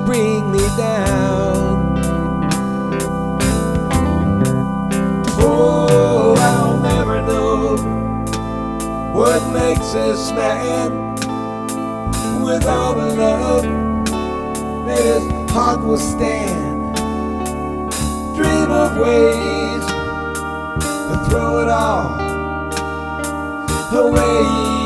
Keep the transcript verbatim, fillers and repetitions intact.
bring me down. Oh, I'll never know what makes this man with all the love that his heart will stand. Dream of ways to throw it all away.